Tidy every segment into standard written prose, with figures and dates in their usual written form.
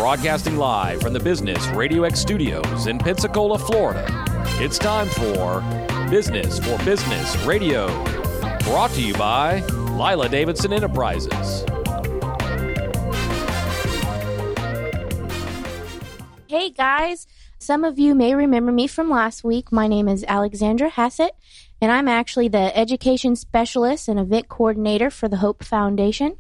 Broadcasting live from the Business Radio X studios in Pensacola, Florida. It's time for Business for Business Radio. Brought to you by Lila Davidson Enterprises. Hey guys, some of you may remember me from last week. My name is Alexandra Hassett, and I'm actually the education specialist and event coordinator for the Hope Foundation.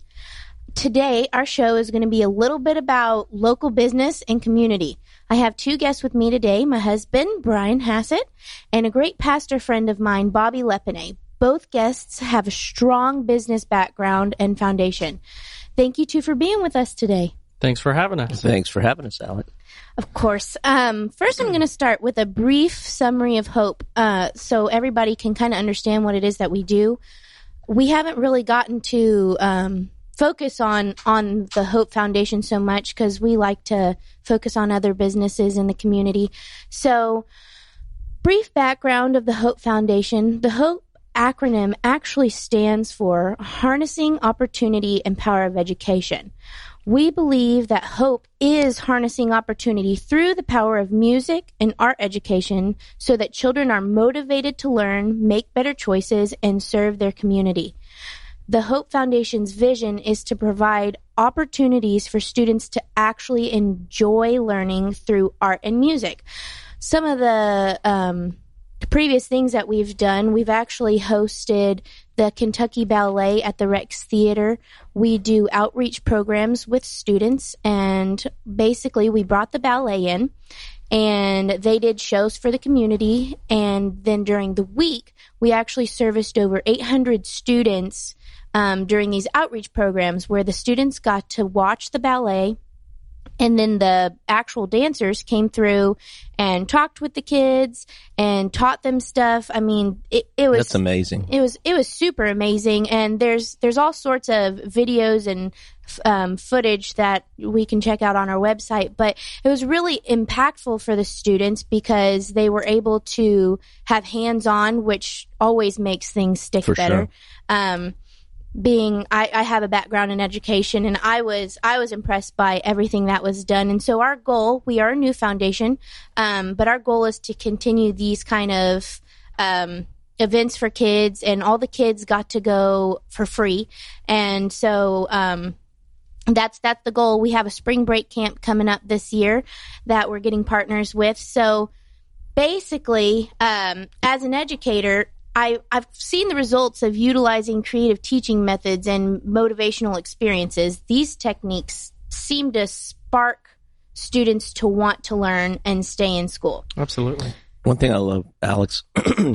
Today, our show is going to be a little bit about local business and community. I have two guests with me today, my husband, Brian Hassett, and a great pastor friend of mine, Bobby Lepine. Both guests have a strong business background and foundation. Thank you two for being with us today. Thanks for having us. Thanks for having us, Alex. Of course. First, I'm going to start with a brief summary of Hope so everybody can kind of understand what it is that we do. We haven't really gotten to focus on the Hope Foundation so much because we like to focus on other businesses in the community. So, brief background of the Hope Foundation. The Hope acronym actually stands for Harnessing Opportunity and Power of Education. We believe that hope is harnessing opportunity through the power of music and art education so that children are motivated to learn, make better choices, and serve their community. The Hope Foundation's vision is to provide opportunities for students to actually enjoy learning through art and music. Some of the previous things that we've done, we've actually hosted the Kentucky Ballet at the Rex Theater. We do outreach programs with students, and basically we brought the ballet in, and they did shows for the community, and then during the week, we actually serviced over 800 students during these outreach programs where the students got to watch the ballet, and then the actual dancers came through and talked with the kids and taught them stuff. I mean, it was... That's amazing. It was super amazing. And there's all sorts of videos and footage that we can check out on our website. But it was really impactful for the students because they were able to have hands-on, which always makes things stick For better. Sure. I have a background in education, and I was impressed by everything that was done. And so our goal, we are a new foundation, but our goal is to continue these kind of events for kids, and all the kids got to go for free. And so that's the goal. We have a spring break camp coming up this year that we're getting partners with. So basically, as an educator, I've seen the results of utilizing creative teaching methods and motivational experiences. These techniques seem to spark students to want to learn and stay in school. Absolutely. One thing I love, Alex,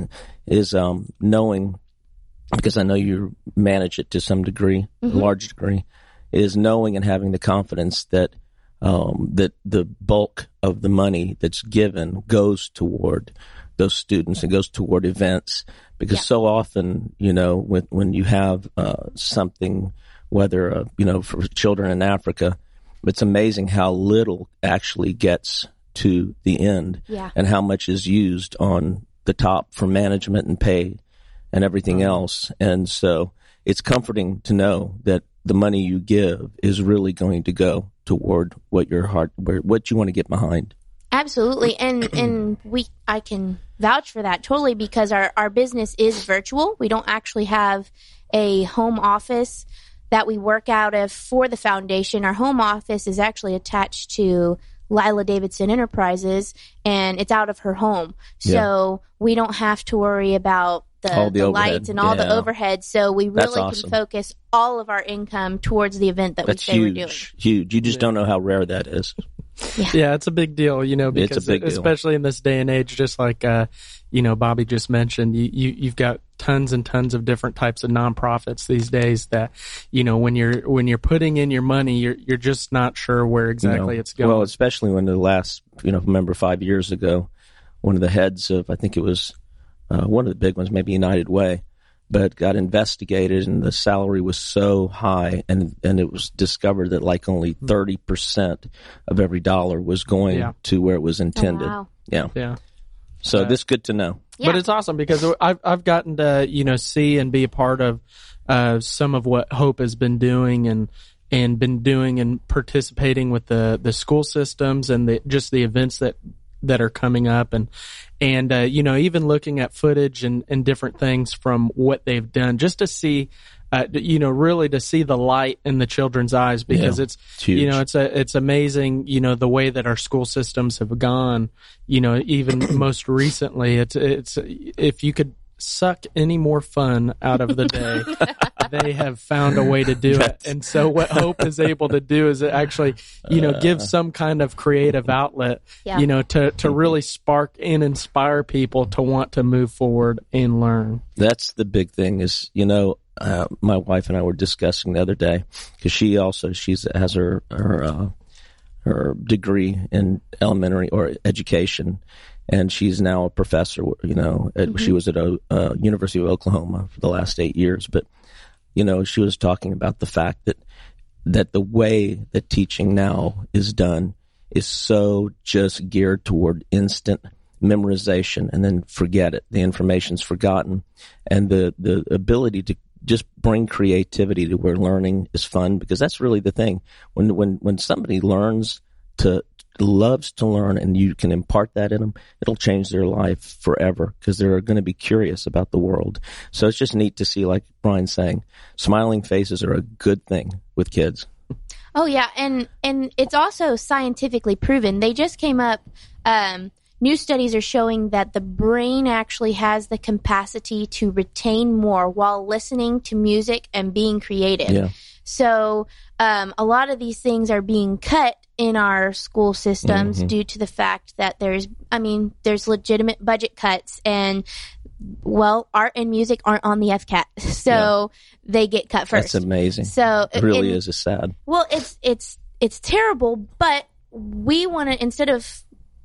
is knowing, because I know you manage it to some degree, a large degree, is knowing and having the confidence that that the bulk of the money that's given goes toward those students and goes toward events. Because so often, you know, when you have something, whether, for children in Africa, it's amazing how little actually gets to the end and how much is used on the top for management and pay and everything else. And so it's comforting to know that the money you give is really going to go toward what you want to get behind. Absolutely. And I can vouch for that totally because our business is virtual. We don't actually have a home office that we work out of for the foundation. Our home office is actually attached to Lila Davidson Enterprises, and it's out of her home. So we don't have to worry about the lights and all the overhead. So we really can focus all of our income towards the event that we say we're doing. Huge. You just don't know how rare that is. Yeah, it's a big deal, because it's a big deal. Especially in this day and age, just like, Bobby just mentioned, you've got tons and tons of different types of nonprofits these days that, when you're putting in your money, you're just not sure where exactly it's going. Well, especially when the last, remember 5 years ago, one of the heads of, I think it was one of the big ones, maybe United Way, but got investigated and the salary was so high and it was discovered that like only 30% of every dollar was going to where it was intended. Oh, wow. Yeah. So this is good to know. Yeah. But it's awesome because I've gotten to, see and be a part of some of what Hope has been doing. And and been doing and participating with the school systems and the events that are coming up, and even looking at footage and different things from what they've done, just to see, really to see the light in the children's eyes, because it's huge. It's amazing, the way that our school systems have gone, even most recently, it's if you could suck any more fun out of the day, they have found a way to do it. And so what Hope is able to do is actually, give some kind of creative outlet, to really spark and inspire people to want to move forward and learn. That's the big thing is, my wife and I were discussing the other day, because she has her degree in elementary or education, and she's now a professor. She was at University of Oklahoma for the last 8 years, but she was talking about the fact that the way that teaching now is done is so just geared toward instant memorization, and then forget it. The information's forgotten, and the ability to just bring creativity to where learning is fun, because that's really the thing. When somebody loves to learn, and you can impart that in them, it'll change their life forever, because they're going to be curious about the world. So it's just neat to see, like Brian's saying, smiling faces are a good thing with kids. Oh yeah, and it's also scientifically proven. They just came up. New studies are showing that the brain actually has the capacity to retain more while listening to music and being creative. Yeah. So a lot of these things are being cut in our school systems due to the fact that there's legitimate budget cuts, and art and music aren't on the FCAT, so they get cut first. That's amazing. So it really is sad. Well, it's terrible, but we want to, instead of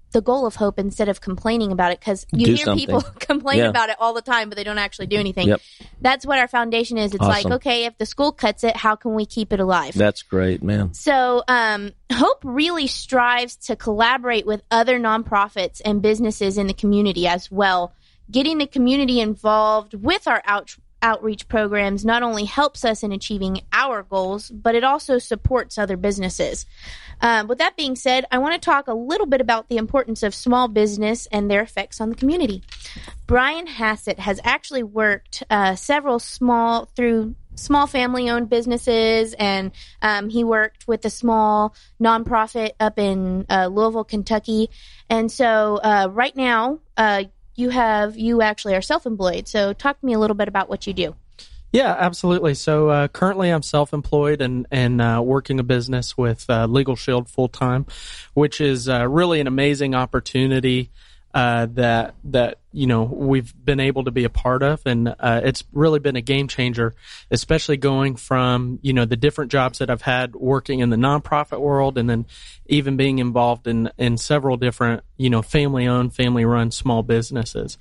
complaining about it, because you hear people complain about it all the time, but they don't actually do anything. Yep. That's what our foundation is. It's awesome. Like, okay, if the school cuts it, how can we keep it alive? That's great, man. So Hope really strives to collaborate with other nonprofits and businesses in the community as well. Getting the community involved with our outreach programs not only helps us in achieving our goals, but it also supports other businesses. With that being said, I want to talk a little bit about the importance of small business and their effects on the community. Brian Hassett has actually worked several small family-owned businesses, and he worked with a small nonprofit up in Louisville, Kentucky. And so right now, you actually are self-employed. So talk to me a little bit about what you do. Yeah, absolutely. So currently I'm self-employed and working a business with Legal Shield full-time, which is really an amazing opportunity that we've been able to be a part of, and it's really been a game changer, especially going from the different jobs that I've had working in the nonprofit world, and then even being involved in several different family-owned, family-run small businesses.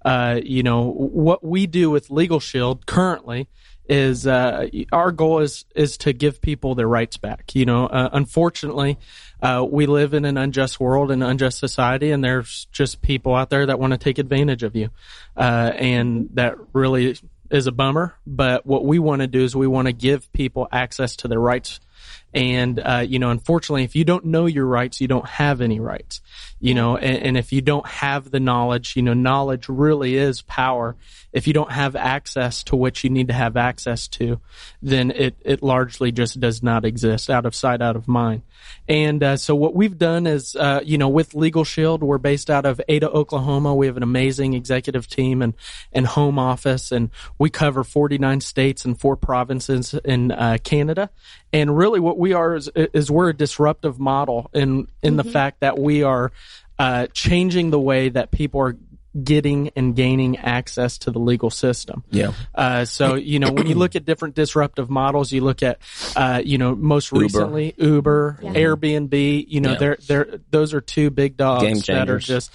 What we do with Legal Shield currently is our goal is to give people their rights back. Unfortunately, we live in an unjust world and unjust society, and there's just people out there that want to take advantage of you, and that really is a bummer. But what we want to do is we want to give people access to their rights. And, unfortunately, if you don't know your rights, you don't have any rights, and if you don't have the knowledge, knowledge really is power. If you don't have access to what you need to have access to, then it largely just does not exist, out of sight, out of mind. And so what we've done is, with Legal Shield, we're based out of Ada, Oklahoma. We have an amazing executive team and home office, and we cover 49 states and 4 provinces in Canada. And really what we are is we're a disruptive model in the fact that we are changing the way that people are getting and gaining access to the legal system. Yeah. So, when you look at different disruptive models, you look at, most recently Uber, Airbnb, those are 2 big dogs that are just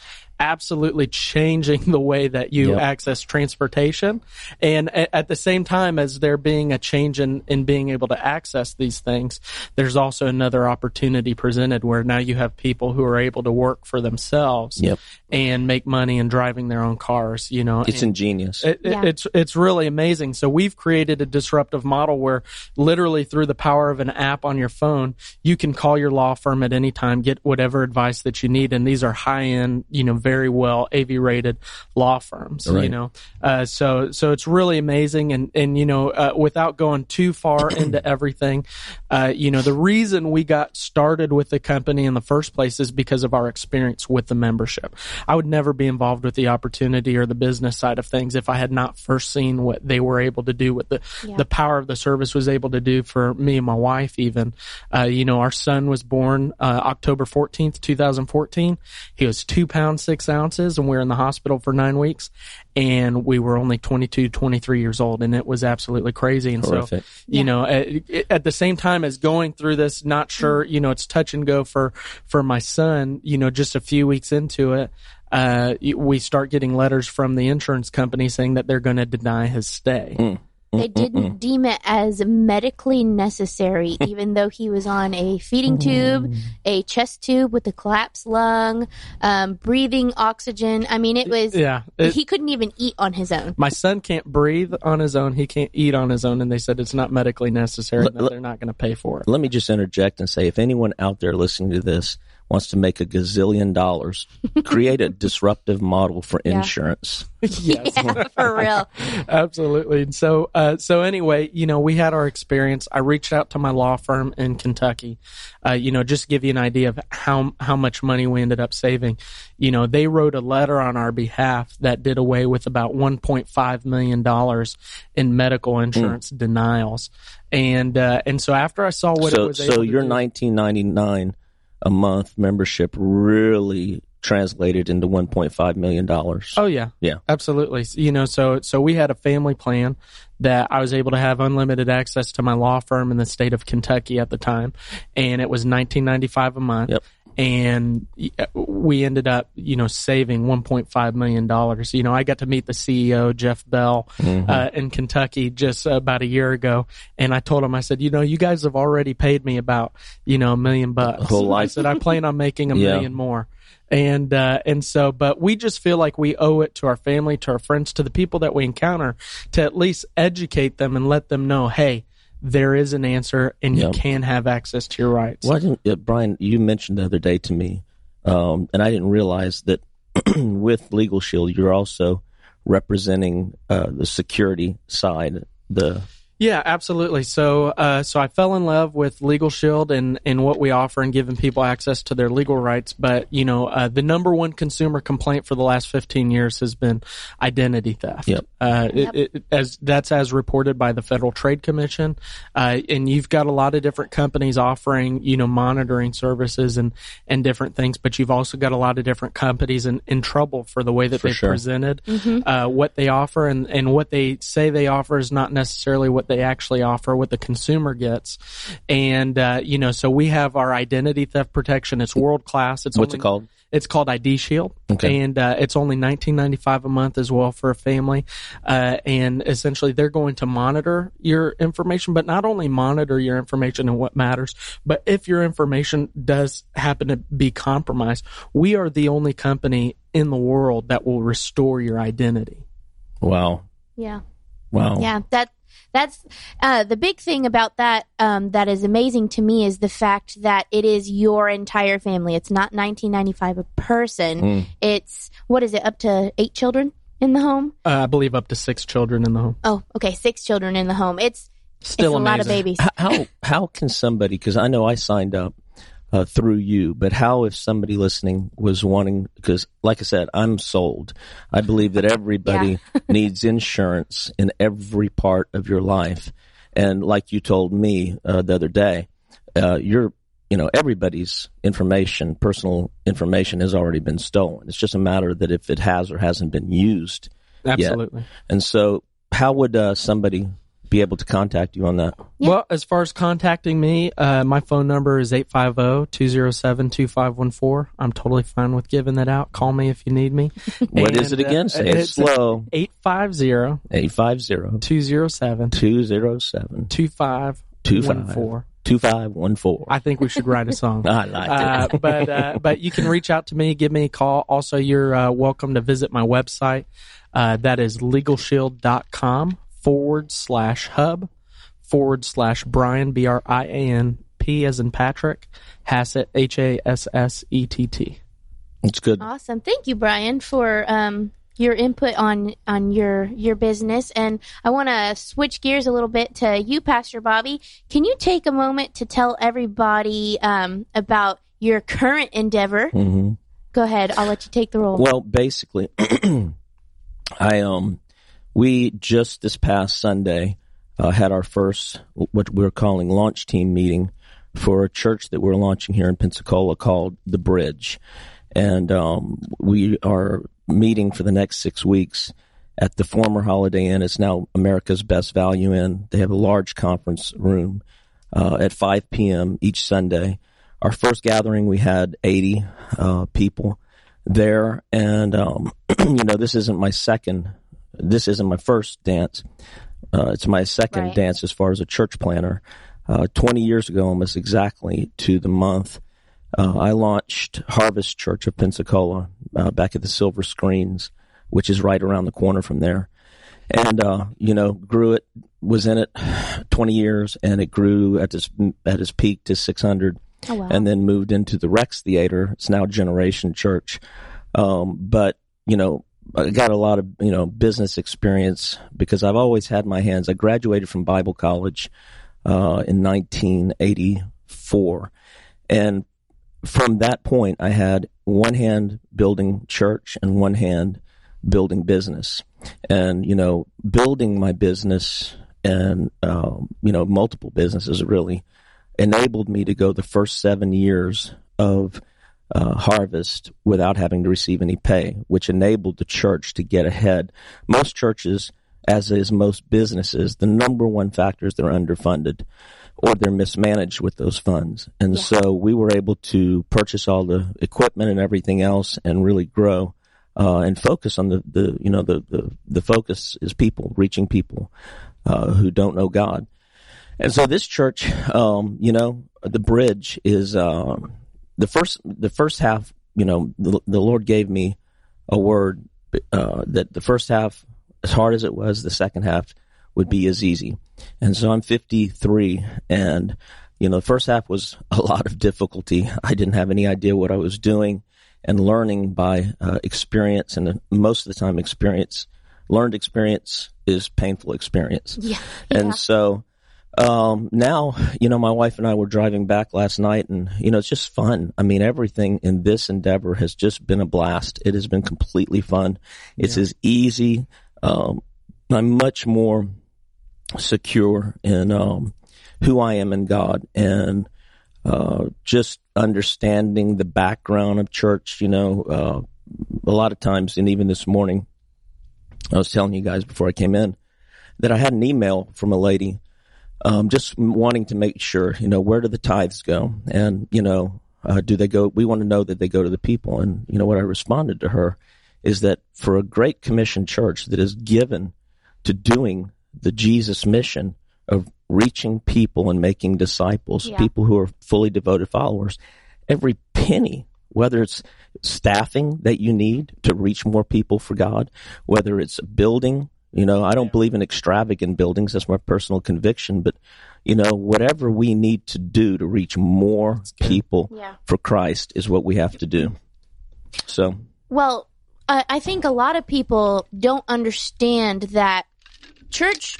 absolutely changing the way that you access transportation. And at the same time as there being a change in being able to access these things, there's also another opportunity presented where now you have people who are able to work for themselves and make money in driving their own cars. You know, it's ingenious. It's really amazing. So we've created a disruptive model where literally through the power of an app on your phone, you can call your law firm at any time, get whatever advice that you need. And these are high-end, you know, very well AV-rated law firms, you know. So it's really amazing. And you know, without going too far into everything, you know, the reason we got started with the company in the first place is because of our experience with the membership. I would never be involved with the opportunity or the business side of things if I had not first seen what they were able to do, what the power of the service was able to do for me and my wife even. You know, our son was born October 14th, 2014. He was 2 pounds, 6 ounces, and we were in the hospital for 9 weeks. And we were only 22, 23 years old, and it was absolutely crazy. And horrific. So, you know, at the same time as going through this, not sure, you know, it's touch and go for my son, you know, just a few weeks into it, we start getting letters from the insurance company saying that they're going to deny his stay. They didn't deem it as medically necessary, even though he was on a feeding tube, a chest tube with a collapsed lung, breathing oxygen. I mean, it was, he couldn't even eat on his own. My son can't breathe on his own. He can't eat on his own. And they said it's not medically necessary and that they're not going to pay for it. Let me just interject and say, if anyone out there listening to this wants to make $1 gazillion, create a disruptive model for insurance. Yes. Yeah, for real. Absolutely. And so anyway, you know, we had our experience. I reached out to my law firm in Kentucky, you know, just to give you an idea of how much money we ended up saving. You know, they wrote a letter on our behalf that did away with about $1.5 million in medical insurance denials. And so after I saw what it was able to do. So your $19.99 a month membership really translated into $1.5 million. Oh yeah. Yeah. Absolutely. You know, so we had a family plan that I was able to have unlimited access to my law firm in the state of Kentucky at the time. And it was $19.95 a month. Yep. And we ended up, you know, saving $1.5 million. You know, I got to meet the CEO, Jeff Bell, in Kentucky just about a year ago. And I told him, I said, you know, you guys have already paid me about, you know, $1 million. Whole life. I said, I plan on making $1 million more. And so, but we just feel like we owe it to our family, to our friends, to the people that we encounter to at least educate them and let them know, hey, there is an answer, and you can have access to your rights. Well, Brian, you mentioned the other day to me, and I didn't realize that with Legal Shield, you're also representing the security side. Yeah, absolutely. So I fell in love with Legal Shield and what we offer and giving people access to their legal rights. But, you know, the number one consumer complaint for the last 15 years has been identity theft. Yep. As reported by the Federal Trade Commission. And you've got a lot of different companies offering, you know, monitoring services and different things. But you've also got a lot of different companies in trouble for the way that they presented what they offer. And what they say they offer is not necessarily what they actually offer, what the consumer gets. And, you know, so we have our identity theft protection. It's world class. What's it called? It's called ID Shield. Okay. And it's only $19.95 a month as well for a family. And essentially they're going to monitor your information, but not only monitor your information and what matters, but if your information does happen to be compromised, we are the only company in the world that will restore your identity. Wow. Yeah. Wow. Yeah. That's the big thing about that that is amazing to me is the fact that it is your entire family. It's not $19.95 a person. It's, what is it, up to 8 children in the home? I believe up to 6 children in the home. Oh, okay, 6 children in the home. It's still a lot of babies. How can somebody, because I know I signed up through you, but how if somebody listening was wanting, because like I said, I'm sold. I believe that everybody needs insurance in every part of your life. And like you told me the other day, everybody's information, personal information has already been stolen. It's just a matter that if it has or hasn't been used Absolutely. yet. And so how would somebody be able to contact you on that. Yeah. Well, as far as contacting me, my phone number is 850-207-2514. I'm totally fine with giving that out. Call me if you need me. What is it again? Say it slow. 850-207-2514. 2514. I think we should write a song. I like it. But you can reach out to me, give me a call. Also, you're welcome to visit my website. That is legalshield.com/hub/Brian, BRIAN, P as in Patrick, Hassett, HASSETT. It's good. Awesome. Thank you, Brian, for your input on your business. And I want to switch gears a little bit to you, Pastor Bobby. Can you take a moment to tell everybody about your current endeavor? Mm-hmm. Go ahead. I'll let you take the role. Well, basically, we just this past Sunday had our first, what we're calling launch team meeting for a church that we're launching here in Pensacola called The Bridge. And we are meeting for the next 6 weeks at the former Holiday Inn. It's now America's Best Value Inn. They have a large conference room at 5 p.m. each Sunday. Our first gathering, we had 80 people there. And, this isn't my first dance. It's my second dance as far as a church planner. 20 years ago, almost exactly to the month, I launched Harvest Church of Pensacola back at the Silver Screens, which is right around the corner from there. And, grew it, was in it 20 years, and it grew at its peak to 600. Oh, wow. And then moved into the Rex Theater. It's now Generation Church. But, I got a lot of, business experience because I've always had my hands. I graduated from Bible college in 1984. And from that point, I had one hand building church and one hand building business. And, building my business and, multiple businesses really enabled me to go the first 7 years of Harvest without having to receive any pay, which enabled the church to get ahead. Most churches, as is most businesses, the number one factor is they're underfunded or they're mismanaged with those funds. And so we were able to purchase all the equipment and everything else and really grow and focus on the focus is people, reaching people who don't know God. And so this church, the Bridge is the first half. The Lord gave me a word that the first half, as hard as it was, the second half would be as easy. And so I'm 53, and the first half was a lot of difficulty. I didn't have any idea what I was doing, and learning by experience, and most of the time learned experience is painful experience. Yeah. And so now, my wife and I were driving back last night, and, it's just fun. I mean, everything in this endeavor has just been a blast. It has been completely fun. It's as easy. I'm much more secure in who I am in God, and just understanding the background of church. A lot of times, and even this morning, I was telling you guys before I came in that I had an email from a lady just wanting to make sure, where do the tithes go? And, do they go? We want to know that they go to the people. And, what I responded to her is that for a Great Commission church that is given to doing the Jesus mission of reaching people and making disciples, people who are fully devoted followers, every penny, whether it's staffing that you need to reach more people for God, whether it's building, I don't believe in extravagant buildings. That's my personal conviction. But, whatever we need to do to reach more people for Christ is what we have to do. So, well, I think a lot of people don't understand that church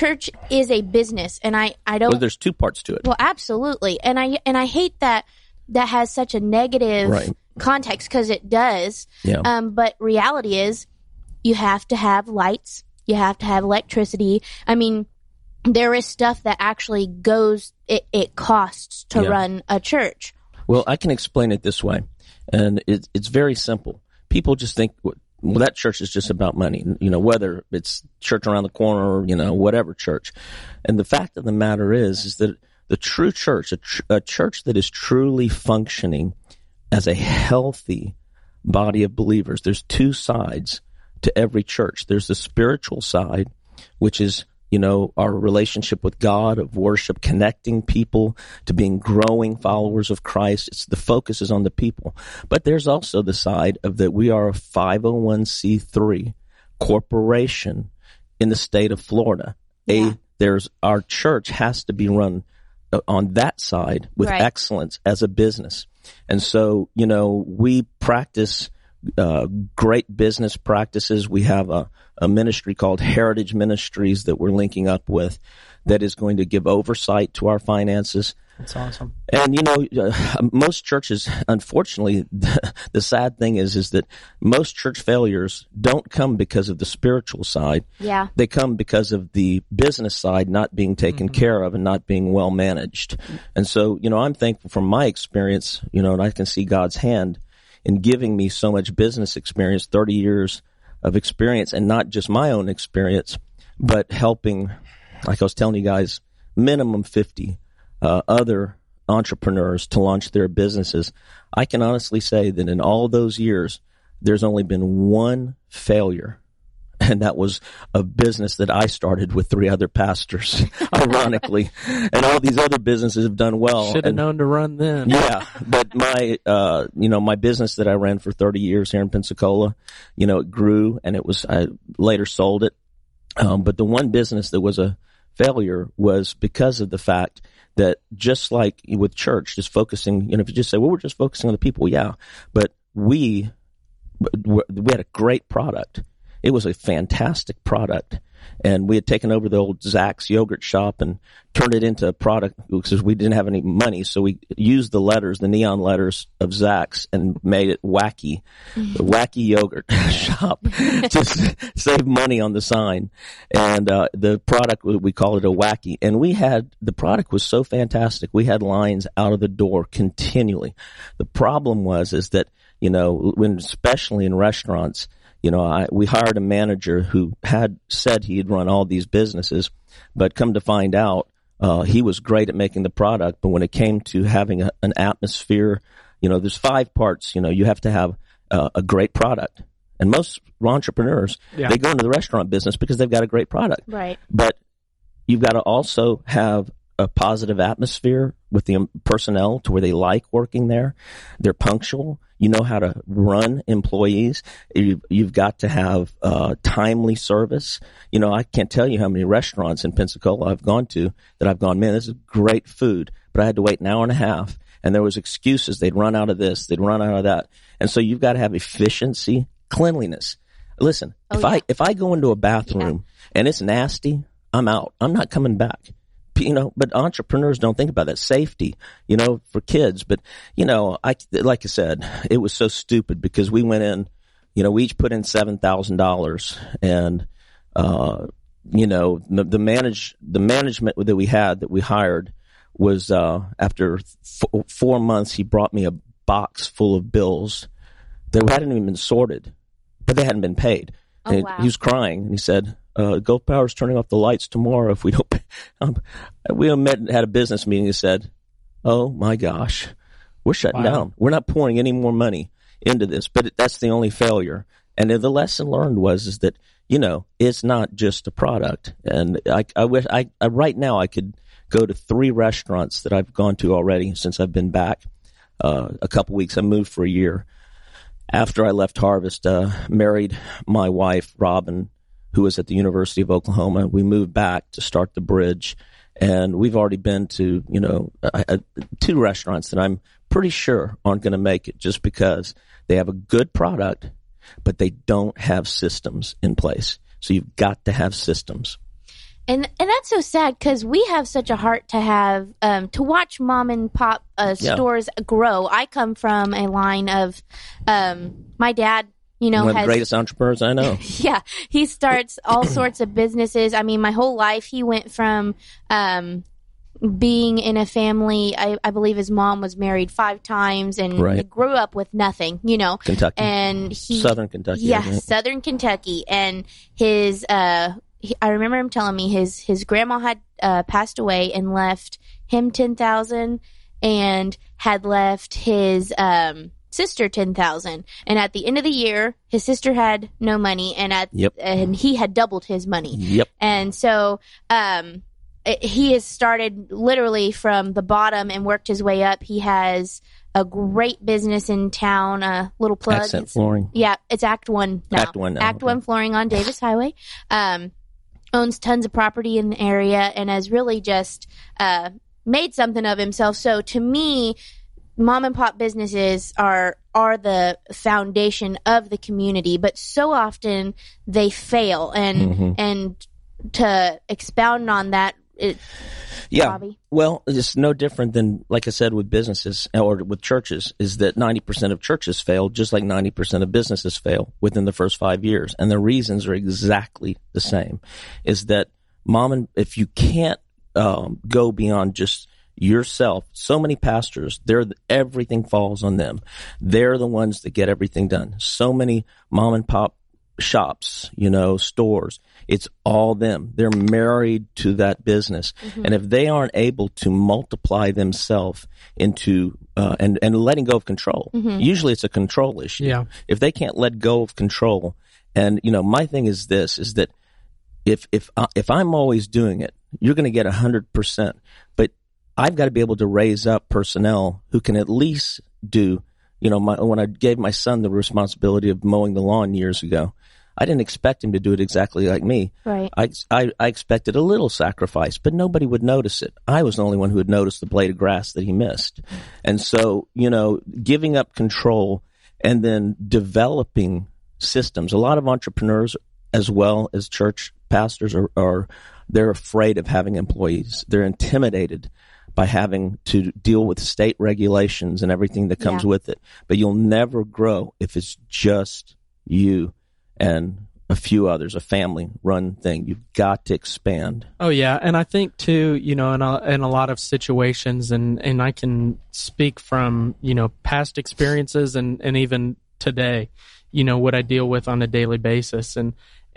is a business, and I don't. Well, there's two parts to it. Well, absolutely, and I hate that has such a negative context, because it does. Yeah. But reality is, you have to have lights. You have to have electricity. I mean, there is stuff that actually goes, it costs to run a church. Well, I can explain it this way, and it's very simple. People just think well, that church is just about money, whether it's church around the corner or, whatever church. And the fact of the matter is that the true church, a church that is truly functioning as a healthy body of believers, there's two sides to every church. There's the spiritual side, which is, our relationship with God, of worship, connecting people to being growing followers of Christ. The focus is on the people. But there's also the side of that we are a 501c3 corporation in the state of Florida. Yeah. Our church has to be run on that side with excellence as a business. And so, we practice great business practices. We have a ministry called Heritage Ministries that we're linking up with that is going to give oversight to our finances. That's awesome. And, most churches, unfortunately, the sad thing is that most church failures don't come because of the spiritual side. Yeah. They come because of the business side not being taken care of and not being well managed. And so, I'm thankful from my experience, and I can see God's hand in giving me so much business experience, 30 years of experience, and not just my own experience, but helping, like I was telling you guys, minimum 50 other entrepreneurs to launch their businesses. I can honestly say that in all those years, there's only been one failure, and that was a business that I started with 3 other pastors, ironically. And all these other businesses have done well. Should have known to run then. Yeah, but my business that I ran for 30 years here in Pensacola, it grew, and I later sold it. But the one business that was a failure was because of the fact that, just like with church, just focusing, if you just say, well, we're just focusing on the people, yeah, but we had a great product. It was a fantastic product, and we had taken over the old Zach's yogurt shop and turned it into a product because we didn't have any money. So we used the neon letters of Zach's, and made it Wacky, the Wacky Yogurt Shop, to save money on the sign. And the product, we called it a Wacky. And the product was so fantastic. We had lines out of the door continually. The problem was that, especially in restaurants, we hired a manager who had said he'd run all these businesses, but come to find out, he was great at making the product. But when it came to having an atmosphere, there's 5 parts. You have to have a great product. And most entrepreneurs, they go into the restaurant business because they've got a great product. Right. But you've got to also have a positive atmosphere with the personnel to where they like working there. They're punctual. You know how to run employees. You've got to have timely service. I can't tell you how many restaurants in Pensacola I've gone to that I've gone, man, this is great food, but I had to wait an hour and a half, and there was excuses. They'd run out of this, they'd run out of that. And so you've got to have efficiency, cleanliness. Listen, if I go into a bathroom and it's nasty, I'm out. I'm not coming back. But entrepreneurs don't think about that safety, for kids. But, like I said, it was so stupid because we went in, we each put in $7,000, and, the management that we had, that we hired, was, after 4 months, he brought me a box full of bills that hadn't even been sorted, but they hadn't been paid. And he was crying, and he said, Gulf Power's turning off the lights tomorrow if we don't pay. We had a business meeting and said, oh my gosh, we're shutting down. We're not pouring any more money into this. But that's the only failure. And the lesson learned was that, it's not just a product. And I wish right now I could go to 3 restaurants that I've gone to already since I've been back a couple weeks. I moved for a year. After I left Harvest, married my wife, Robin, who was at the University of Oklahoma. We moved back to start the bridge, and we've already been to, 2 restaurants that I'm pretty sure aren't going to make it just because they have a good product, but they don't have systems in place. So you've got to have systems. And that's so sad because we have such a heart to have to watch mom and pop stores grow. I come from a line of my dad. One of the greatest entrepreneurs I know. Yeah, he starts all sorts of businesses. I mean, my whole life he went from being in a family, I believe his mom was married 5 times and Right. he grew up with nothing, Kentucky. And Southern Kentucky. Yeah, isn't it? Southern Kentucky. And his, I remember him telling me his grandma had passed away and left him $10,000 and had left his sister $10,000. And at the end of the year, his sister had no money, and and he had doubled his money. Yep. And so, he has started literally from the bottom and worked his way up. He has a great business in town, a little plug. Accent Flooring. Yeah, it's Act One now. Act One now, Act okay. One Flooring on Davis Highway. Owns tons of property in the area and has really just made something of himself. So to me, mom and pop businesses are the foundation of the community, but so often they fail. And to expound on that, Bobby? Well, it's no different than, like I said, with businesses or with churches, is that 90% of churches fail, just like 90% of businesses fail within the first 5 years. And the reasons are exactly the same, is that if you can't go beyond just yourself, so many pastors, everything falls on them. They're the ones that get everything done. So many mom and pop shops, stores, it's all them. They're married to that business. And if they aren't able to multiply themselves into and letting go of control, usually it's a control issue. Yeah. If they can't let go of control, and my thing is this, is that if I'm always doing it, you're going to get 100%, but I've got to be able to raise up personnel who can at least do, when I gave my son the responsibility of mowing the lawn years ago, I didn't expect him to do it exactly like me. Right. I expected a little sacrifice, but nobody would notice it. I was the only one who would notice the blade of grass that he missed. And so, giving up control and then developing systems. A lot of entrepreneurs, as well as church pastors, they're afraid of having employees. They're intimidated by having to deal with state regulations and everything that comes with it. But you'll never grow if it's just you and a few others, a family-run thing. You've got to expand. Oh, yeah. And I think, too, in a lot of situations, and I can speak from, past experiences and even today, what I deal with on a daily basis. And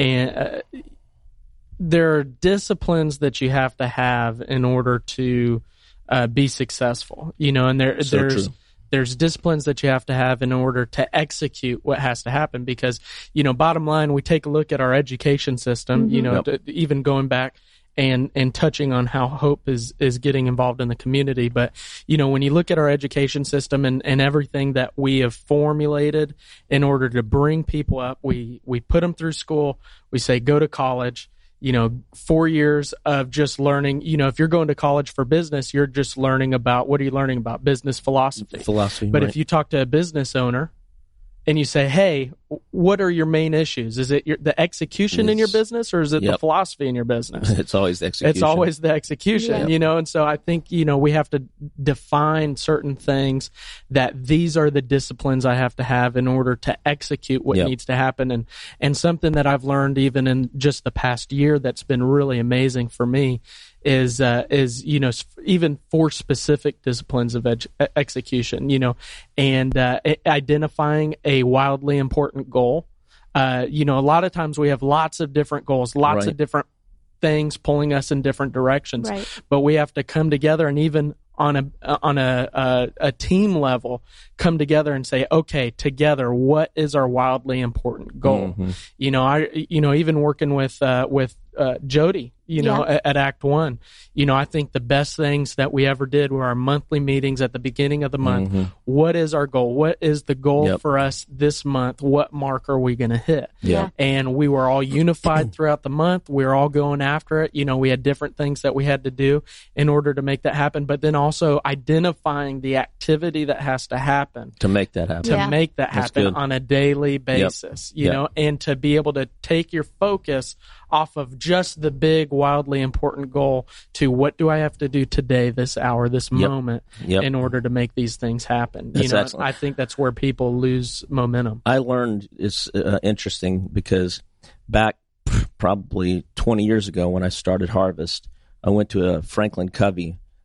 there are disciplines that you have to have in order to be successful, and there's disciplines that you have to have in order to execute what has to happen. Because, bottom line, we take a look at our education system, even going back and touching on how Hope is getting involved in the community. But, when you look at our education system and everything that we have formulated in order to bring people up, we put them through school, we say, go to college. 4 years of just learning, if you're going to college for business, you're just learning about, what are you learning about? Business philosophy. But right. If you talk to a business owner and you say, hey, what are your main issues? Is it the execution in your business, or is it the philosophy in your business? It's always the execution. It's always the execution, and so I think, we have to define certain things, that these are the disciplines I have to have in order to execute what needs to happen. And something that I've learned even in just the past year that's been really amazing for me is even for specific disciplines of execution, and identifying a wildly important goal. A lot of times we have lots of different goals, lots of different things pulling us in different directions, but we have to come together, and even on a team level, come together and say, okay, together, what is our wildly important goal? Even working with Jody, at Act One, I think the best things that we ever did were our monthly meetings at the beginning of the month. What is our goal? What is the goal for us this month? What mark are we going to hit? And we were all unified throughout the month. We were all going after it. We had different things that we had to do in order to make that happen, but then also identifying the activity that has to happen to make that happen, on a daily basis, and to be able to take your focus off of just the big, wildly important goal to what do I have to do today, this hour, this moment, in order to make these things happen. That's excellent. I think that's where people lose momentum. I learned it's interesting because back probably 20 years ago when I started Harvest, I went to a Franklin Covey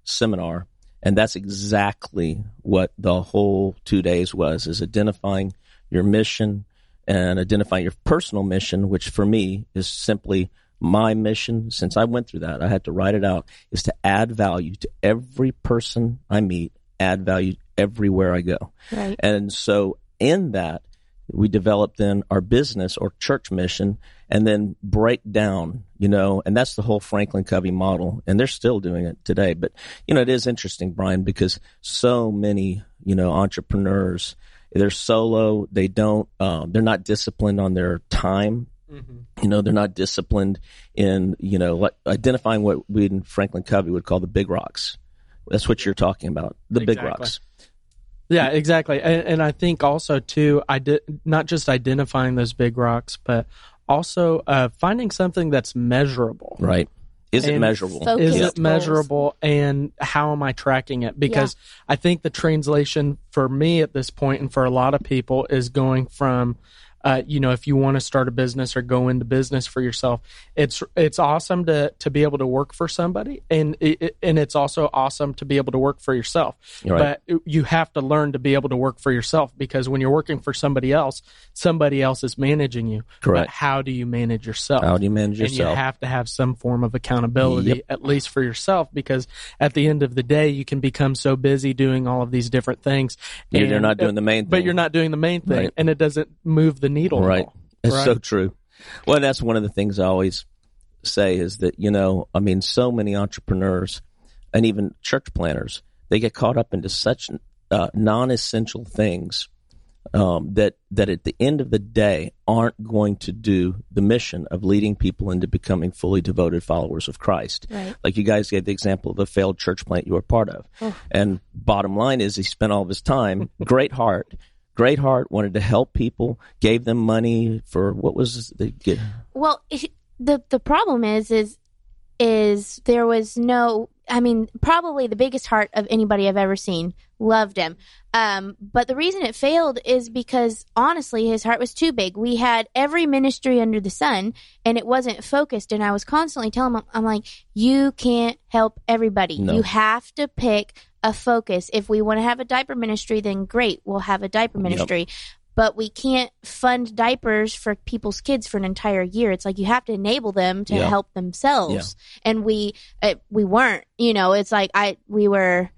seminar. And that's exactly what the whole 2 days was, is identifying your mission and identifying your personal mission, which for me is simply my mission. Since I went through that, I had to write it out, is to add value to every person I meet, add value everywhere I go. Right. And so in that, we developed then our business or church mission, and then break down, and that's the whole Franklin Covey model. And they're still doing it today. But, it is interesting, Brian, because so many, entrepreneurs, they're solo. They don't, they're not disciplined on their time. Mm-hmm. They're not disciplined in, identifying what we in Franklin Covey would call the big rocks. That's what you're talking about, the big rocks. Yeah, exactly. And I think also, too, not just identifying those big rocks, but also finding something that's measurable. Right. Is it measurable? Is it measurable, and how am I tracking it? Because I think the translation for me at this point, and for a lot of people, is going from if you want to start a business or go into business for yourself, it's awesome to be able to work for somebody, and it's also awesome to be able to work for yourself. Right. But you have to learn to be able to work for yourself, because when you're working for somebody else is managing you. Correct. But how do you manage yourself? How do you manage yourself? And you have to have some form of accountability, at least for yourself, because at the end of the day, you can become so busy doing all of these different things. You're not doing the main thing. But you're not doing the main thing, right. And it doesn't move the needle. Right. At all. It's right? so true. Well, that's one of the things I always say is that, so many entrepreneurs and even church planners, they get caught up into such non-essential things that at the end of the day aren't going to do the mission of leading people into becoming fully devoted followers of Christ. Right. Like you guys gave the example of a failed church plant you were part of. Oh. And bottom line is he spent all of his time, great heart, wanted to help people, gave them money for what was the get? Well, the problem is there was no, probably the biggest heart of anybody I've ever seen. Loved him. But the reason it failed is because, honestly, his heart was too big. We had every ministry under the sun, and it wasn't focused. And I was constantly telling him, I'm like, you can't help everybody. No. You have to pick a focus. If we want to have a diaper ministry, then great, we'll have a diaper ministry. Yep. But we can't fund diapers for people's kids for an entire year. It's like you have to enable them to help themselves. Yeah. And we weren't, it's like we were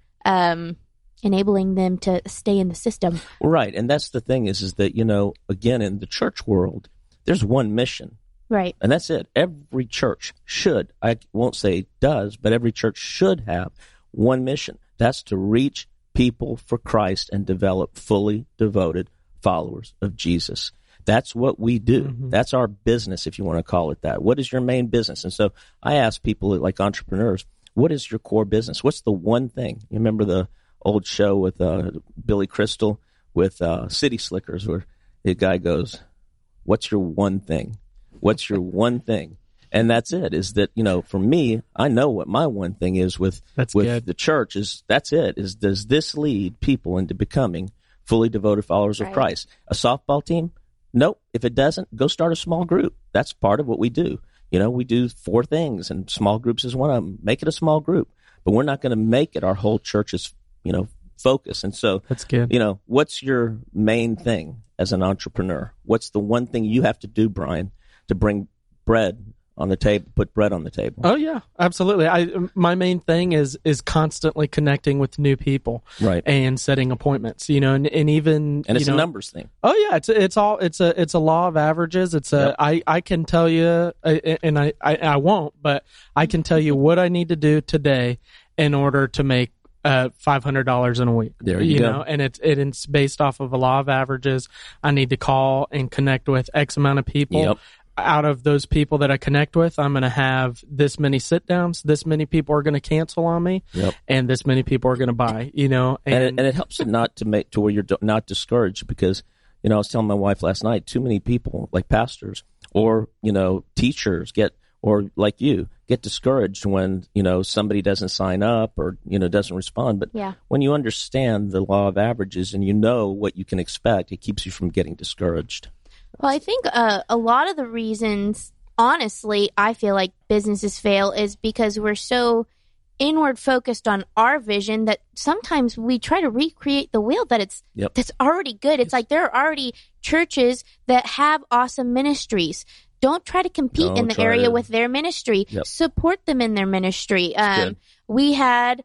enabling them to stay in the system. Right. And that's the thing is that, again, in the church world, there's one mission. Right. And that's it. Every church should, I won't say does, but every church should have one mission. That's to reach people for Christ and develop fully devoted followers of Jesus. That's what we do. Mm-hmm. That's our business, if you want to call it that. What is your main business? And so I ask people, like entrepreneurs, what is your core business? What's the one thing? You remember the old show with Billy Crystal with City Slickers, where the guy goes, what's your one thing? What's your one thing? And that's it, is that, for me, I know what my one thing is with the church is that's it, is does this lead people into becoming fully devoted followers of Christ? A softball team? Nope. If it doesn't, go start a small group. That's part of what we do. We do 4 things, and small groups is one of them. Make it a small group. But we're not going to make it our whole church's, focus. And so, that's good. What's your main thing as an entrepreneur? What's the one thing you have to do, Brian, to bring bread on the table, put bread on the table? Oh yeah, absolutely. My main thing is constantly connecting with new people, right, and setting appointments. And even it's a numbers thing. Oh yeah, it's a law of averages. It's I can tell you, and I won't, but I can tell you what I need to do today in order to make $500 in a week. There you go. And it's based off of a law of averages. I need to call and connect with X amount of people. Yep. Out of those people that I connect with, I'm going to have this many sit downs. This many people are going to cancel on me, and this many people are going to buy. And it helps it not to make to where you're not discouraged, because I was telling my wife last night, too many people like pastors or teachers get discouraged when somebody doesn't sign up or doesn't respond. But when you understand the law of averages and what you can expect, it keeps you from getting discouraged. Well, I think a lot of the reasons, honestly, I feel like businesses fail is because we're so inward focused on our vision that sometimes we try to recreate the wheel that's already good. It's like there are already churches that have awesome ministries. Don't try to compete in the area with their ministry. Support them in their ministry. We had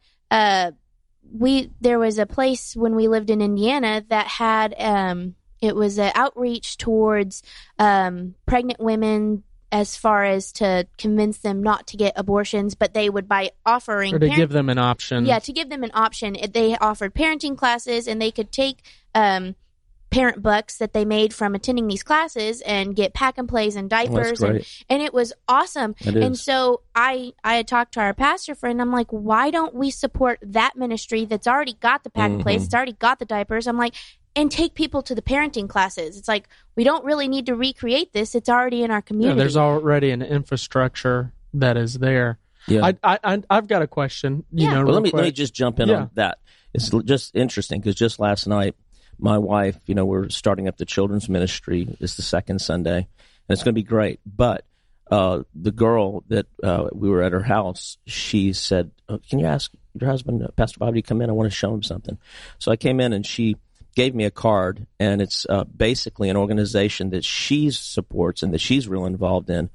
there was a place when we lived in Indiana that had it was an outreach towards pregnant women, as far as to convince them not to get abortions, but they would by offering... Or to give them an option. Yeah, to give them an option. They offered parenting classes, and they could take parent bucks that they made from attending these classes and get pack and plays and diapers. And it was awesome. And so I had talked to our pastor friend. I'm like, why don't we support that ministry that's already got the pack and plays, it's already got the diapers? I'm like... and take people to the parenting classes. It's like, we don't really need to recreate this. It's already in our community. Yeah, there's already an infrastructure that is there. Yeah. I've got a question. Well, let me just jump in on that. It's just interesting because just last night, my wife, we're starting up the children's ministry. It's the second Sunday, and it's going to be great. But the girl that we were at her house, she said, can you ask your husband, Pastor Bobby, to come in? I want to show him something. So I came in, and she gave me a card, and it's basically an organization that she supports and that she's real involved in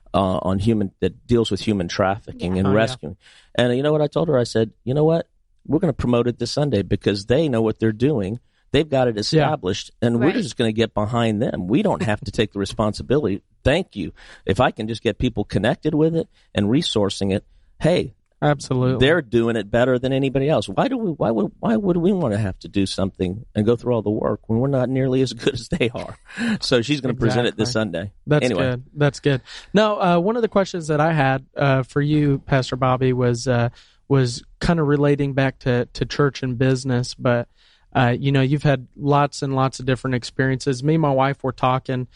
that deals with human trafficking and rescuing. Yeah. And you know what I told her? I said, you know what? We're going to promote it this Sunday because they know what they're doing. They've got it established, and we're just going to get behind them. We don't have to take the responsibility. Thank you. If I can just get people connected with it and resourcing it, hey, absolutely, they're doing it better than anybody else. Why would we want to have to do something and go through all the work when we're not nearly as good as they are? So she's going to present it this Sunday. That's good. That's good. Now, one of the questions that I had for you, Pastor Bobby, was kind of relating back to church and business, but you've had lots and lots of different experiences. Me and my wife were talking,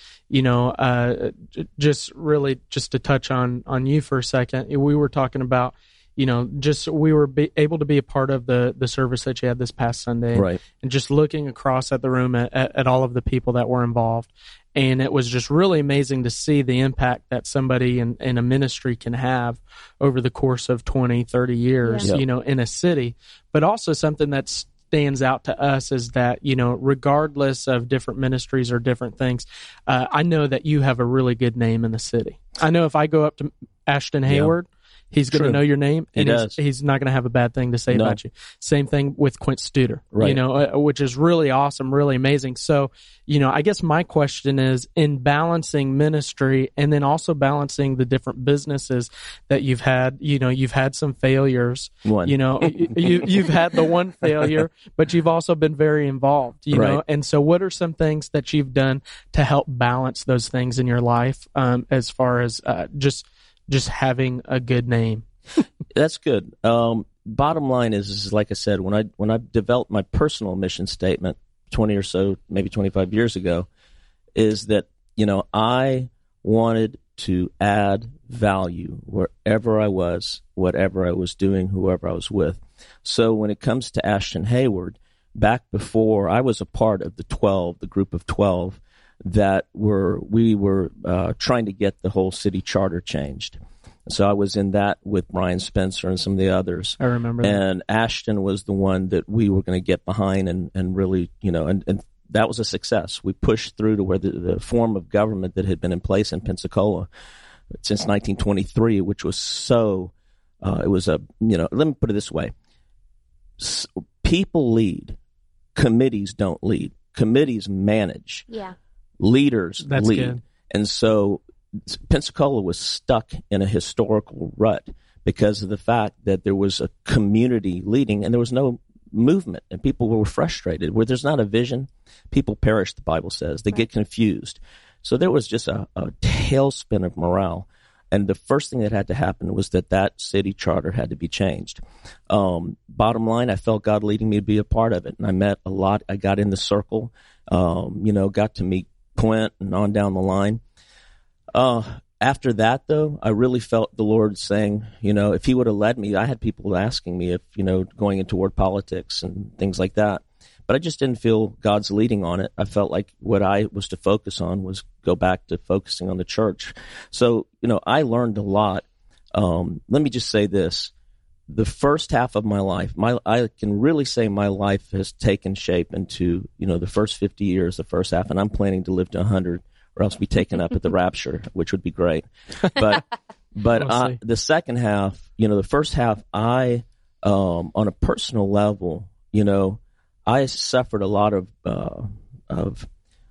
just to touch on you for a second. We were talking about, we were able to be a part of the service that you had this past Sunday, right? And just looking across at the room at all of the people that were involved. And it was just really amazing to see the impact that somebody in a ministry can have over the course of 20, 30 years, in a city. But also something that stands out to us is that, regardless of different ministries or different things, I know that you have a really good name in the city. I know if I go up to Ashton Hayward, he's going to know your name, and he's not going to have a bad thing to say about you. Same thing with Quint Studer, which is really awesome, really amazing. So, I guess my question is, in balancing ministry and then also balancing the different businesses that you've had, you've had some failures. You've had the one failure, but you've also been very involved, know. And so what are some things that you've done to help balance those things in your life, as far as just having a good name? That's good. Bottom line is like I said, when I developed my personal mission statement 20 or so, maybe 25 years ago, is that, I wanted to add value wherever I was, whatever I was doing, whoever I was with. So when it comes to Ashton Hayward, back before I was a part of the group of 12, that we were trying to get the whole city charter changed. So I was in that with Brian Spencer and some of the others. I remember that. And Ashton was the one that we were going to get behind and really, and that was a success. We pushed through to where the form of government that had been in place in Pensacola since 1923, which was it was let me put it this way. People lead. Committees don't lead. Committees manage. Yeah. Leaders That's lead. Good. And so Pensacola was stuck in a historical rut because of the fact that there was a community leading and there was no movement, and people were frustrated. Where there's not a vision, people perish, the Bible says. They get confused. So there was just a tailspin of morale. And the first thing that had to happen was that city charter had to be changed. Bottom line, I felt God leading me to be a part of it. And I met a lot. I got in the circle, got to meet Quint and on down the line. After that, though, I really felt the Lord saying, if he would have led me, I had people asking me if, going toward politics and things like that. But I just didn't feel God's leading on it. I felt like what I was to focus on was go back to focusing on the church. So, I learned a lot. Let me just say this. the first half of my life, I can really say my life has taken shape into, the first 50 years, the first half, and I'm planning to live to 100 or else be taken up at the rapture, which would be great. But the second half, the first half, I, on a personal level, I suffered a lot of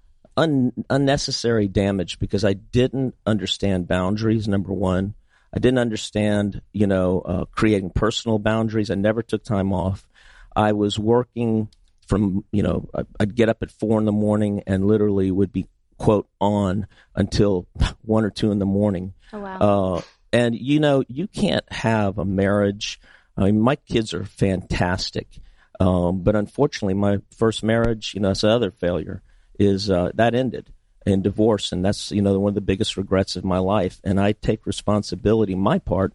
unnecessary damage because I didn't understand boundaries, number one. I didn't understand, creating personal boundaries. I never took time off. I was working from, I'd get up at 4 a.m. and literally would be, quote, on until 1 or 2 a.m. Oh, wow. And, you can't have a marriage. I mean, my kids are fantastic. But unfortunately, my first marriage, it's another failure, is that ended in divorce. And that's, one of the biggest regrets of my life. And I take responsibility. My part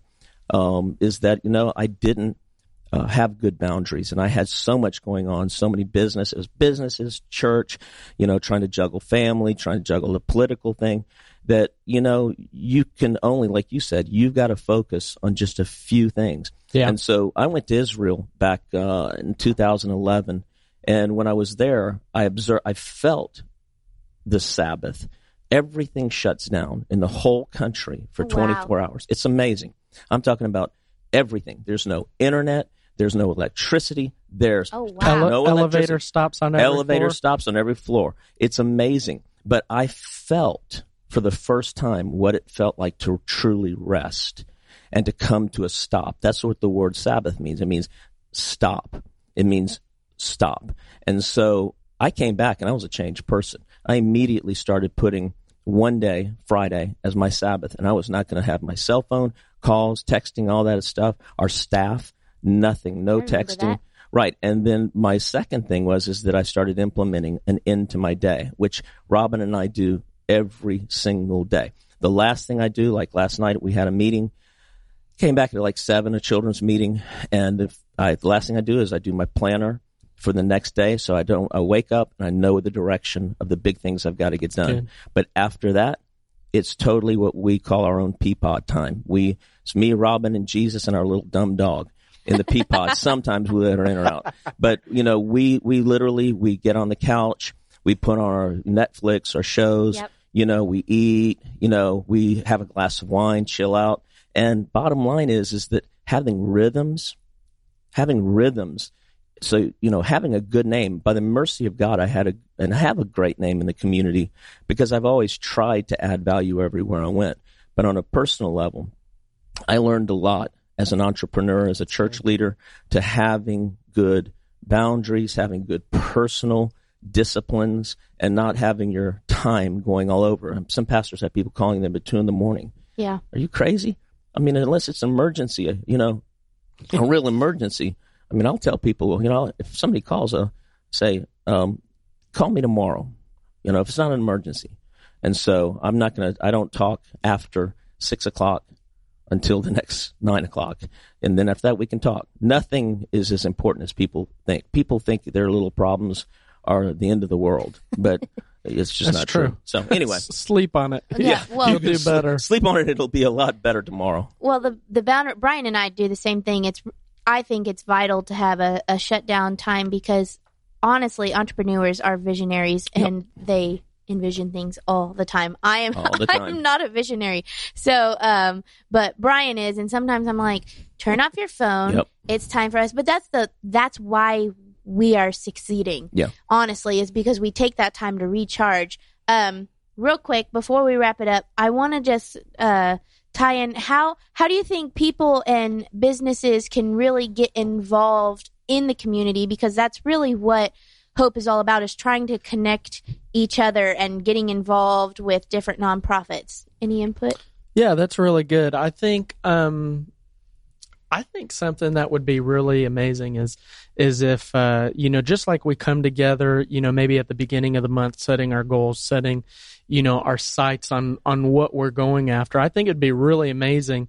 is that, I didn't have good boundaries. And I had so much going on, so many businesses, church, trying to juggle family, trying to juggle the political thing that, you can only, like you said, you've got to focus on just a few things. Yeah. And so I went to Israel back in 2011. And when I was there, I felt the Sabbath. Everything shuts down in the whole country for 24 hours. It's amazing. I'm talking about everything. There's no internet. There's no electricity. There's no elevator stops on every floor. It's amazing. But I felt for the first time what it felt like to truly rest and to come to a stop. That's what the word Sabbath means. It means stop. It means stop. And so I came back and I was a changed person. I immediately started putting one day, Friday, as my Sabbath, and I was not going to have my cell phone, calls, texting, all that stuff. Our staff, nothing, no texting. That. Right. And then my second thing is that I started implementing an end to my day, which Robin and I do every single day. The last thing I do, like last night, we had a meeting, came back at like 7, a children's meeting. And the last thing I do is I do my planner for the next day. So I wake up and I know the direction of the big things I've got to get done. Good. But after that, it's totally what we call our own peapod time. It's me, Robin, and Jesus and our little dumb dog in the peapod. Sometimes we let her in or out. But, we literally, we get on the couch, we put on our Netflix, our shows, Yep. We eat, we have a glass of wine, chill out. And bottom line is that having rhythms, so, having a good name, by the mercy of God, I have a great name in the community because I've always tried to add value everywhere I went. But on a personal level, I learned a lot as an entrepreneur, as a church leader, to having good boundaries, having good personal disciplines, and not having your time going all over. Some pastors have people calling them at 2 a.m. Yeah. Are you crazy? I mean, unless it's an emergency, a real emergency. I mean, I'll tell people, if somebody calls, say, call me tomorrow, if it's not an emergency. And so I don't talk after 6 o'clock until the next 9 o'clock. And then after that, we can talk. Nothing is as important as people think. People think their little problems are the end of the world, but it's just not true. So anyway. Sleep on it. Yeah. Well, you'll do better. Sleep on it. It'll be a lot better tomorrow. Well, the boundary, Brian and I do the same thing. I think it's vital to have a shutdown time because honestly, entrepreneurs are visionaries and they envision things all the time. I'm not a visionary. So, but Brian is, and sometimes I'm like, turn off your phone. Yep. It's time for us. But that's why we are succeeding. Yeah. Honestly, is because we take that time to recharge. Real quick, before we wrap it up, I want to just, tie in how do you think people and businesses can really get involved in the community, because that's really what Hope is all about, is trying to connect each other and getting involved with different nonprofits. Any input? Yeah, that's really good. I think something that would be really amazing is if just like we come together, maybe at the beginning of the month, setting our goals, setting our sights on what we're going after. I think it'd be really amazing.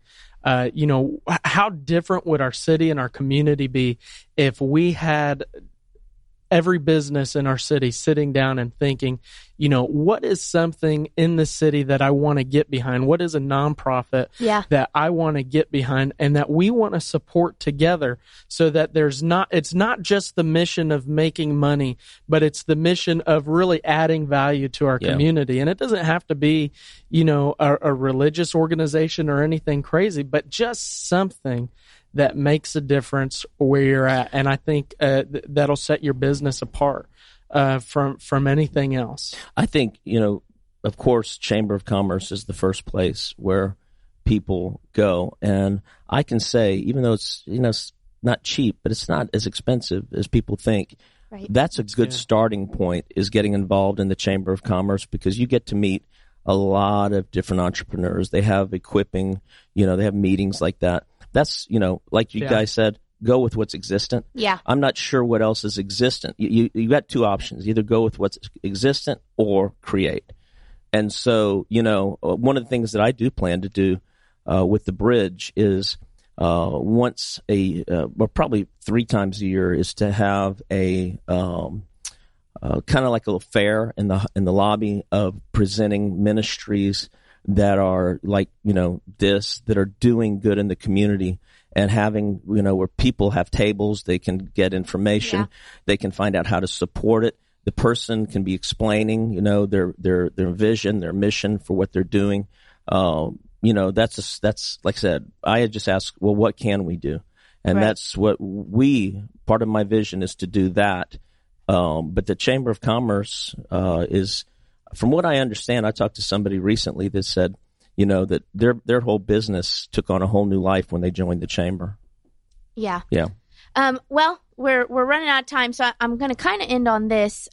How different would our city and our community be if we had every business in our city sitting down and thinking, what is something in the city that I want to get behind? What is a nonprofit that I want to get behind and that we want to support together, so that it's not just the mission of making money, but it's the mission of really adding value to our community. And it doesn't have to be, a religious organization or anything crazy, but just something that makes a difference where you're at. And I think that'll set your business apart from anything else. I think, of course, Chamber of Commerce is the first place where people go. And I can say, even though it's not cheap, but it's not as expensive as people think. Right. That's a good starting point, is getting involved in the Chamber of Commerce, because you get to meet a lot of different entrepreneurs. They have equipping, they have meetings like that. That's, like you guys said, go with what's existent. Yeah. I'm not sure what else is existent. You got two options: either go with what's existent or create. And so, one of the things that I do plan to do with the bridge is once probably 3 times a year, is to have a kind of like a little fair in the lobby of presenting ministries that are like, that are doing good in the community, and having, where people have tables, they can get information, they can find out how to support it. The person can be explaining, their vision, their mission for what they're doing. That's like I said, I had just asked, well, what can we do? And that's what part of my vision is to do that. But the Chamber of Commerce is, from what I understand, I talked to somebody recently that said, that their whole business took on a whole new life when they joined the chamber. Yeah. Yeah. Well, we're running out of time, so I'm going to kind of end on this.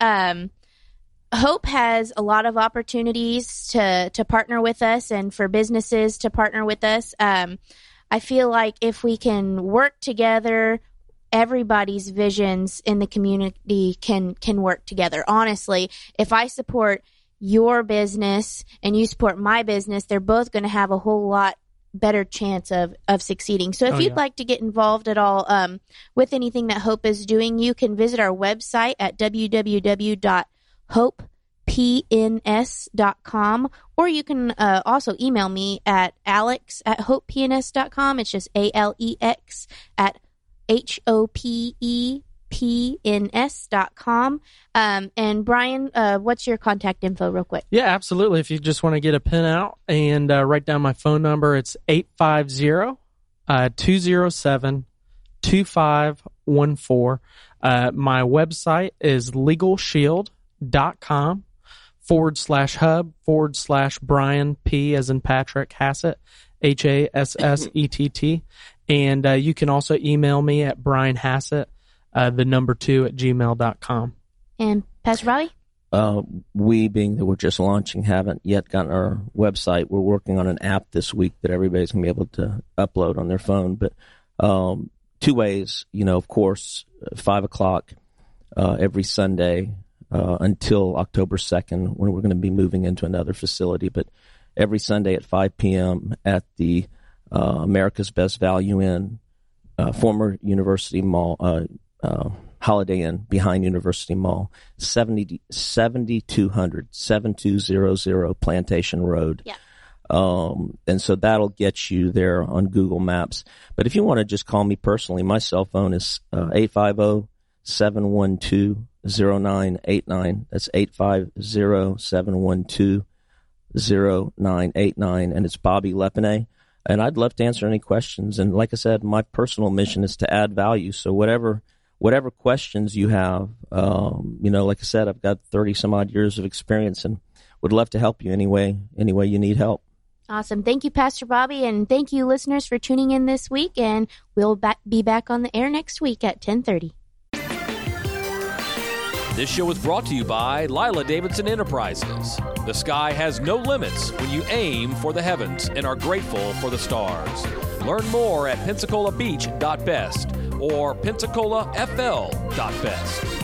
Hope has a lot of opportunities to partner with us, and for businesses to partner with us. I feel like if we can work together, everybody's visions in the community can work together. Honestly, if I support your business and you support my business, they're both going to have a whole lot better chance of succeeding. So if you'd like to get involved at all with anything that Hope is doing, you can visit our website at www.hopepns.com, or you can also email me at alex@hopepns.com. It's just ALEX at HOPEPNS.com. And Brian, what's your contact info real quick? Yeah, absolutely. If you just want to get a pen out and write down my phone number, it's 850-207-2514. My website is legalshield.com/hub/Brian P as in Patrick Hassett, HASSETT. And you can also email me at Brian Hassett, the number 2 at gmail.com. And Pastor Bobby? We, being that we're just launching, haven't yet gotten our website. We're working on an app this week that everybody's going to be able to upload on their phone. But 2 ways, of course, 5 o'clock every Sunday until October 2nd, when we're going to be moving into another facility. But every Sunday at 5 p.m. at the America's Best Value Inn, former University Mall, Holiday Inn behind University Mall, 7200 Plantation Road. Yeah. And so that'll get you there on Google Maps. But if you want to just call me personally, my cell phone is 850-712-0989. That's 850-712-0989. And it's Bobby Lepine. And I'd love to answer any questions. And like I said, my personal mission is to add value. So whatever questions you have, like I said, I've got 30 some odd years of experience and would love to help you any way you need help. Awesome. Thank you, Pastor Bobby. And thank you, listeners, for tuning in this week. And we'll be back on the air next week at 10:30. This show is brought to you by Lila Davidson Enterprises. The sky has no limits when you aim for the heavens and are grateful for the stars. Learn more at PensacolaBeach.best or PensacolaFL.best.